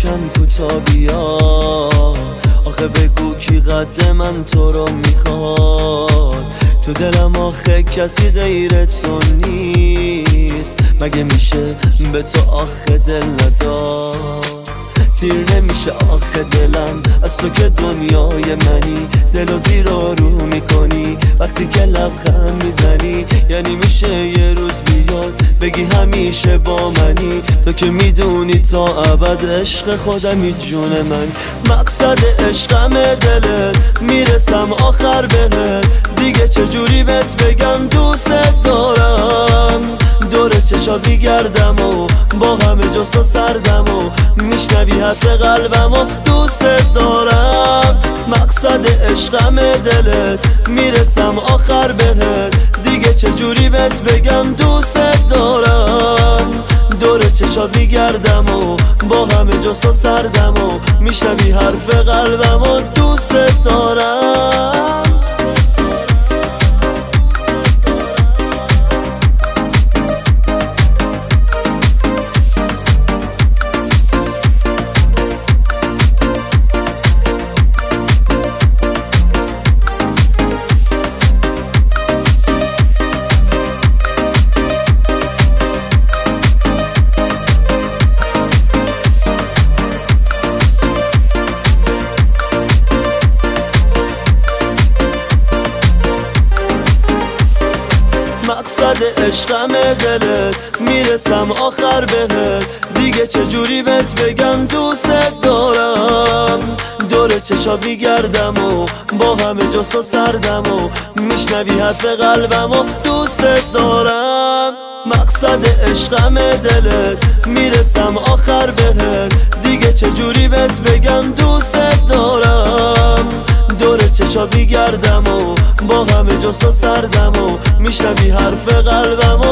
یکم کوتا بیا، آخه بگو کی قد من تو رو میخواد. تو دلم آخه کسی غیر تو نیست، مگه میشه به تو آخه دل نداد؟ سیر نمیشه آخه دلم از تو که دنیای منی، دلو زیر و رو میکنی وقتی که لبخند میزنی. یعنی میشه یه روز بیاد بگی همیشه با منی، تو که میدونی تا ابد عشق خودمی جون من. مقصد عشقم دلت، میرسم آخر بهت، دیگه چجوری بهت بگم دوست دارم. دور چشات میگردم و با همه جز تو سردم و میشنوی حرف قلبم و دوست دارم. مقصد عشقم دلت، میرسم آخر بهت، دیگه چجوری بهت بگم دوست دارم. دور چشات میگردم و با همه جز تو سردم و میشنوی حرف قلبم و دوست دارم. مقصد عشقم دلت، میرسم آخر بهت، دیگه چجوری بهت بگم دوست دارم. دور چشات میگردم و با همه جز تو سردم و میشنوی حرف قلبم و دوست دارم. مقصد عشقم دلت، میرسم آخر بهت، دیگه چجوری بهت بگم دوست دارم. دور چشات میگردم و با همه جز تو سردم و میشنوی حرف قلبم و